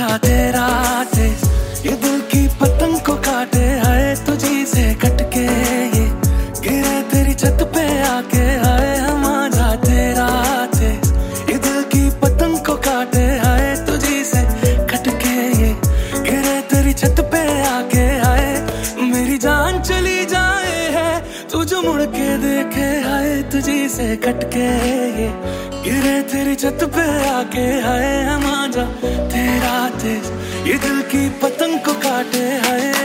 तेरा तेज, ये दिल की पतंग को काटे, आए तुझी से कटके ये गिरे तेरी छत पे आके, आए हमारा तेरा तेज, ये दिल की पतंग को काटे, आए तुझी से कटके ये गिरे तेरी छत पे आके, आए मेरी जान चली जाए है तू जो मुड़ के देखे, आए तुझी से कटके ये गिरे तेरी छत पे आके, आए हम आजा तेरा तेज, ये दिल की पतंग को काटे, आए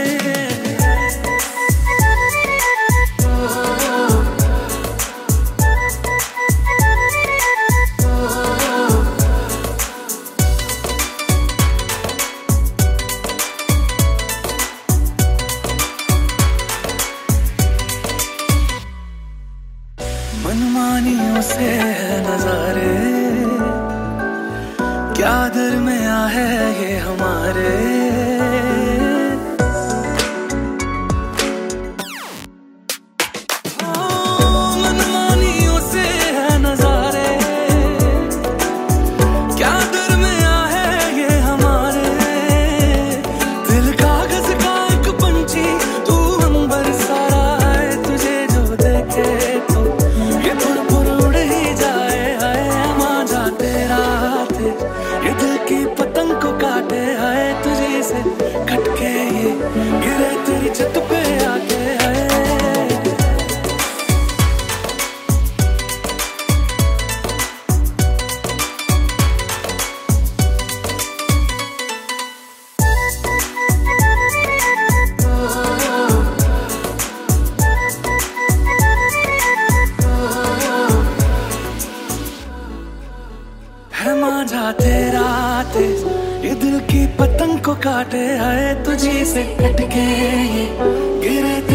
मनमानियों से नजारे, क्या दरमिया है ये हमारे, मनमानियों से नजारे, क्या दरमिया है ये हमारे, दिल कागज का एक पंछी तू अंबर सारा है, तुझे जो देखे तो ये फुर उड़ ही जाए, आए हम आजा तेरा तेज, ये दिल की पतंग को काटे, आए तुझे से कटके ये गिरे तेरी छत पे आके, आए है मांझा तेरा तेज, ये दिल की पतंग को काटे, आए तुझी से कटके ये गिरे